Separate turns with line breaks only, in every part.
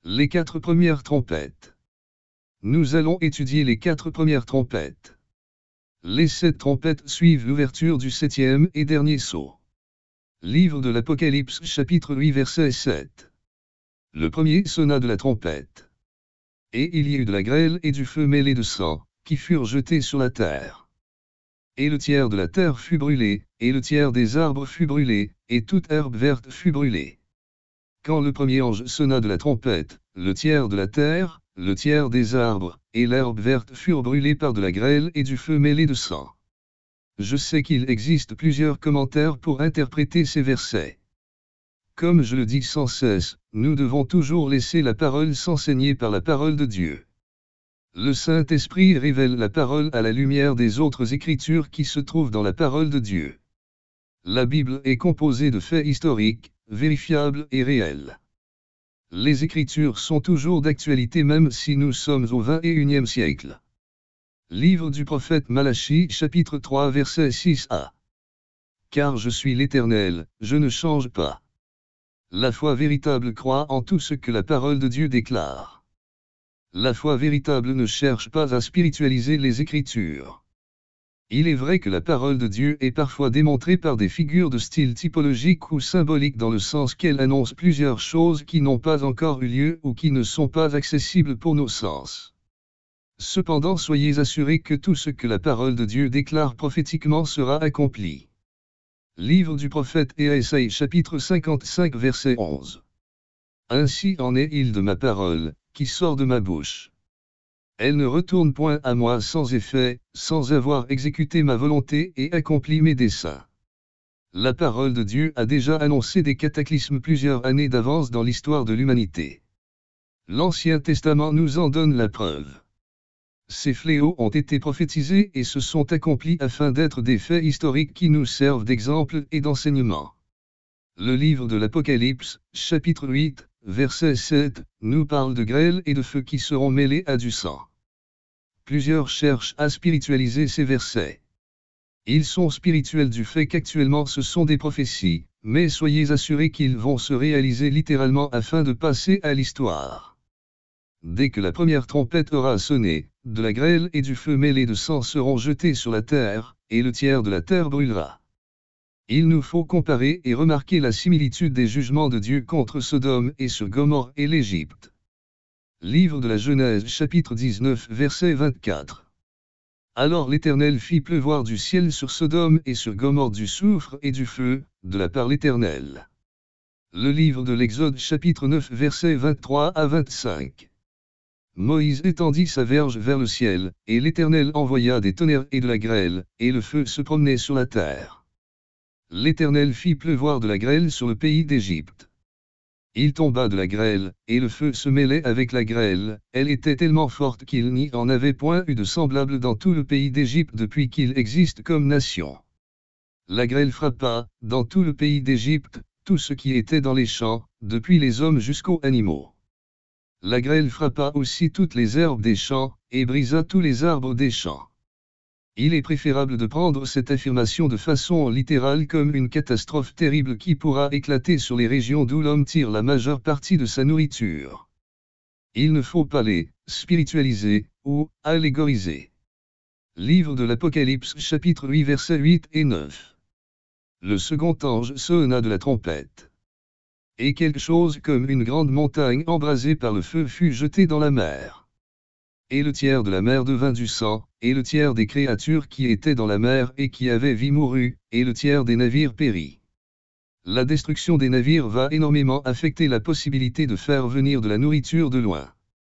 Les 4 premières trompettes. Nous allons étudier les 4 premières trompettes. Les 7 trompettes suivent l'ouverture du 7e et dernier sceau. Livre de l'Apocalypse chapitre 8 verset 7. Le premier sonna de la trompette. Et il y eut de la grêle et du feu mêlé de sang, qui furent jetés sur la terre. Et le tiers de la terre fut brûlé, et le tiers des arbres fut brûlé, et toute herbe verte fut brûlée. Quand le premier ange sonna de la trompette, le tiers de la terre, le tiers des arbres, et l'herbe verte furent brûlés par de la grêle et du feu mêlé de sang. Je sais qu'il existe plusieurs commentaires pour interpréter ces versets. Comme je le dis sans cesse, nous devons toujours laisser la parole s'enseigner par la parole de Dieu. Le Saint-Esprit révèle la parole à la lumière des autres écritures qui se trouvent dans la parole de Dieu. La Bible est composée de faits historiques, vérifiables et réels. Les Écritures sont toujours d'actualité même si nous sommes au XXIe siècle. Livre du prophète Malachie chapitre 3 verset 6a. Car je suis l'Éternel, je ne change pas. La foi véritable croit en tout ce que la parole de Dieu déclare. La foi véritable ne cherche pas à spiritualiser les Écritures. Il est vrai que la parole de Dieu est parfois démontrée par des figures de style typologique ou symbolique dans le sens qu'elle annonce plusieurs choses qui n'ont pas encore eu lieu ou qui ne sont pas accessibles pour nos sens. Cependant soyez assurés que tout ce que la parole de Dieu déclare prophétiquement sera accompli. Livre du prophète Ésaïe chapitre 55 verset 11. Ainsi en est-il de ma parole, qui sort de ma bouche. Elle ne retourne point à moi sans effet, sans avoir exécuté ma volonté et accompli mes desseins. La parole de Dieu a déjà annoncé des cataclysmes plusieurs années d'avance dans l'histoire de l'humanité. L'Ancien Testament nous en donne la preuve. Ces fléaux ont été prophétisés et se sont accomplis afin d'être des faits historiques qui nous servent d'exemple et d'enseignement. Le livre de l'Apocalypse, chapitre 8, verset 7, nous parle de grêle et de feu qui seront mêlés à du sang. Plusieurs cherchent à spiritualiser ces versets. Ils sont spirituels du fait qu'actuellement ce sont des prophéties, mais soyez assurés qu'ils vont se réaliser littéralement afin de passer à l'histoire. Dès que la première trompette aura sonné, de la grêle et du feu mêlés de sang seront jetés sur la terre, et le tiers de la terre brûlera. Il nous faut comparer et remarquer la similitude des jugements de Dieu contre Sodome et sur Gomorrhe et l'Égypte. Livre de la Genèse chapitre 19 verset 24. Alors l'Éternel fit pleuvoir du ciel sur Sodome et sur Gomorrhe du soufre et du feu, de la part l'Éternel. Le livre de l'Exode chapitre 9 verset 23 à 25. Moïse étendit sa verge vers le ciel, et l'Éternel envoya des tonnerres et de la grêle, et le feu se promenait sur la terre. L'Éternel fit pleuvoir de la grêle sur le pays d'Égypte. Il tomba de la grêle, et le feu se mêlait avec la grêle, elle était tellement forte qu'il n'y en avait point eu de semblable dans tout le pays d'Égypte depuis qu'il existe comme nation. La grêle frappa, dans tout le pays d'Égypte, tout ce qui était dans les champs, depuis les hommes jusqu'aux animaux. La grêle frappa aussi toutes les herbes des champs, et brisa tous les arbres des champs. Il est préférable de prendre cette affirmation de façon littérale comme une catastrophe terrible qui pourra éclater sur les régions d'où l'homme tire la majeure partie de sa nourriture. Il ne faut pas les spiritualiser ou allégoriser. Livre de l'Apocalypse chapitre 8 versets 8 et 9. Le second ange sonna de la trompette. Et quelque chose comme une grande montagne embrasée par le feu fut jetée dans la mer. Et le tiers de la mer devint du sang, et le tiers des créatures qui étaient dans la mer et qui avaient vie mourut, et le tiers des navires périt. La destruction des navires va énormément affecter la possibilité de faire venir de la nourriture de loin.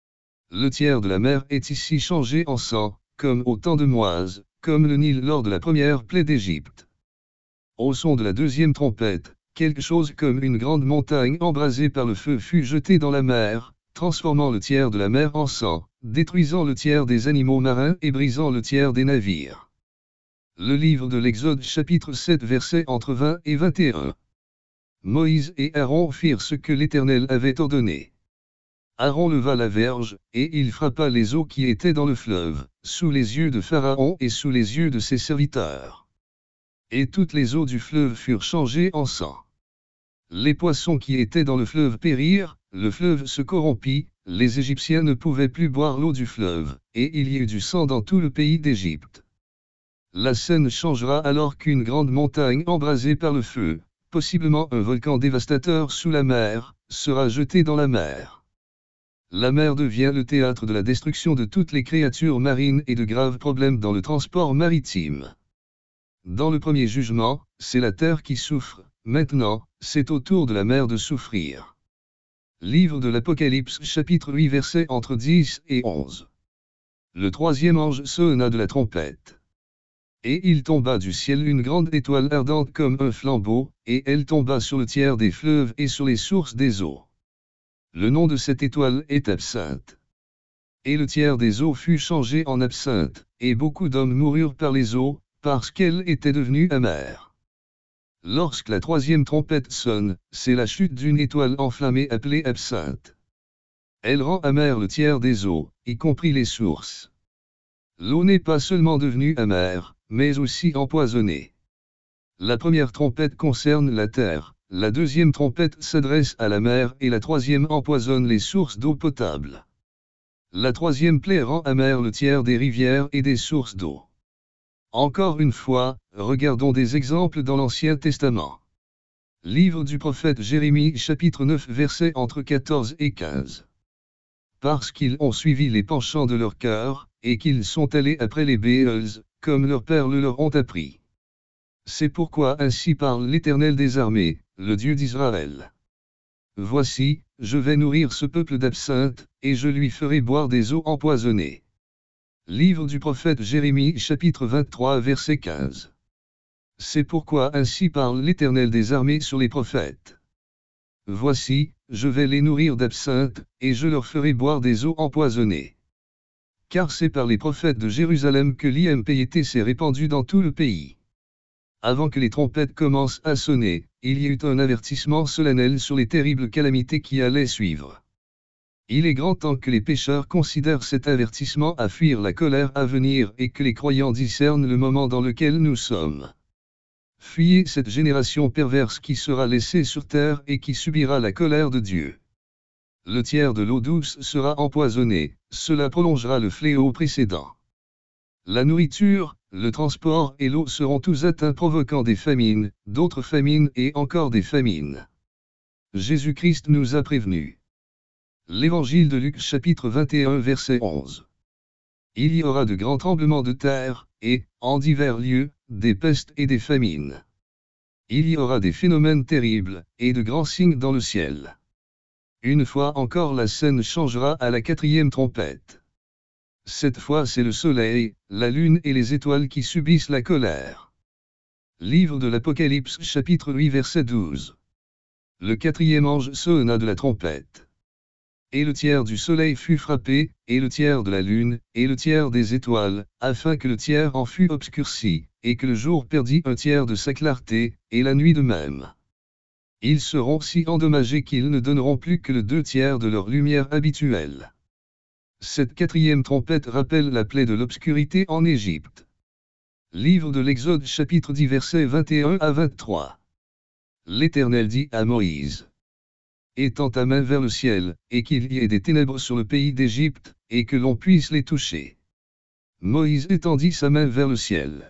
Le tiers de la mer est ici changé en sang, comme au temps de Moïse, comme le Nil lors de la première plaie d'Égypte. Au son de la deuxième trompette, quelque chose comme une grande montagne embrasée par le feu fut jetée dans la mer, transformant le tiers de la mer en sang, détruisant le tiers des animaux marins et brisant le tiers des navires. Le livre de l'Exode chapitre 7 versets entre 20 et 21. Moïse et Aaron firent ce que l'Éternel avait ordonné. Aaron leva la verge, et il frappa les eaux qui étaient dans le fleuve, sous les yeux de Pharaon et sous les yeux de ses serviteurs. Et toutes les eaux du fleuve furent changées en sang. Les poissons qui étaient dans le fleuve périrent, le fleuve se corrompit, les Égyptiens ne pouvaient plus boire l'eau du fleuve, et il y eut du sang dans tout le pays d'Égypte. La scène changera alors qu'une grande montagne embrasée par le feu, possiblement un volcan dévastateur sous la mer, sera jetée dans la mer. La mer devient le théâtre de la destruction de toutes les créatures marines et de graves problèmes dans le transport maritime. Dans le premier jugement, c'est la terre qui souffre, maintenant, c'est au tour de la mer de souffrir. Livre de l'Apocalypse chapitre 8 versets entre 10 et 11. Le troisième ange sonna de la trompette. Et il tomba du ciel une grande étoile ardente comme un flambeau, et elle tomba sur le tiers des fleuves et sur les sources des eaux. Le nom de cette étoile est Absinthe. Et le tiers des eaux fut changé en absinthe, et beaucoup d'hommes moururent par les eaux, parce qu'elle était devenue amère. Lorsque la troisième trompette sonne, c'est la chute d'une étoile enflammée appelée absinthe. Elle rend amère le tiers des eaux, y compris les sources. L'eau n'est pas seulement devenue amère, mais aussi empoisonnée. La première trompette concerne la terre, la deuxième trompette s'adresse à la mer et la troisième empoisonne les sources d'eau potable. La troisième plaie rend amère le tiers des rivières et des sources d'eau. Encore une fois, regardons des exemples dans l'Ancien Testament. Livre du prophète Jérémie chapitre 9 versets entre 14 et 15. Parce qu'ils ont suivi les penchants de leur cœur, et qu'ils sont allés après les Béols, comme leurs pères le leur ont appris. C'est pourquoi ainsi parle l'Éternel des armées, le Dieu d'Israël. Voici, je vais nourrir ce peuple d'absinthe, et je lui ferai boire des eaux empoisonnées. Livre du prophète Jérémie chapitre 23 verset 15. C'est pourquoi ainsi parle l'Éternel des armées sur les prophètes. Voici, je vais les nourrir d'absinthe, et je leur ferai boire des eaux empoisonnées. Car c'est par les prophètes de Jérusalem que l'impiété s'est répandue dans tout le pays. Avant que les trompettes commencent à sonner, il y eut un avertissement solennel sur les terribles calamités qui allaient suivre. Il est grand temps que les pécheurs considèrent cet avertissement à fuir la colère à venir et que les croyants discernent le moment dans lequel nous sommes. Fuyez cette génération perverse qui sera laissée sur terre et qui subira la colère de Dieu. Le tiers de l'eau douce sera empoisonné, cela prolongera le fléau précédent. La nourriture, le transport et l'eau seront tous atteints provoquant des famines, d'autres famines et encore des famines. Jésus-Christ nous a prévenus. L'Évangile de Luc chapitre 21 verset 11. Il y aura de grands tremblements de terre, et, en divers lieux, des pestes et des famines. Il y aura des phénomènes terribles, et de grands signes dans le ciel. Une fois encore la scène changera à la quatrième trompette. Cette fois c'est le soleil, la lune et les étoiles qui subissent la colère. Livre de l'Apocalypse chapitre 8 verset 12. Le quatrième ange sonna de la trompette. Et le tiers du soleil fut frappé, et le tiers de la lune, et le tiers des étoiles, afin que le tiers en fût obscurci, et que le jour perdît un tiers de sa clarté, et la nuit de même. Ils seront si endommagés qu'ils ne donneront plus que le 2/3 de leur lumière habituelle. Cette quatrième trompette rappelle la plaie de l'obscurité en Égypte. Livre de l'Exode chapitre 10 versets 21 à 23. L'Éternel dit à Moïse. Étends ta main vers le ciel, et qu'il y ait des ténèbres sur le pays d'Égypte, et que l'on puisse les toucher. Moïse étendit sa main vers le ciel.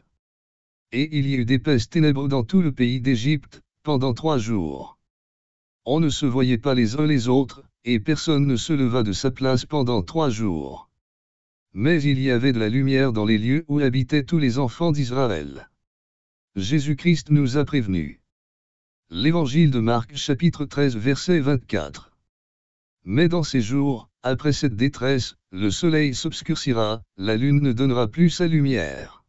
Et il y eut d'épaisses ténèbres dans tout le pays d'Égypte, pendant 3 jours. On ne se voyait pas les uns les autres, et personne ne se leva de sa place pendant 3 jours. Mais il y avait de la lumière dans les lieux où habitaient tous les enfants d'Israël. Jésus-Christ nous a prévenus. L'Évangile de Marc chapitre 13 verset 24. Mais dans ces jours, après cette détresse, le soleil s'obscurcira, la lune ne donnera plus sa lumière.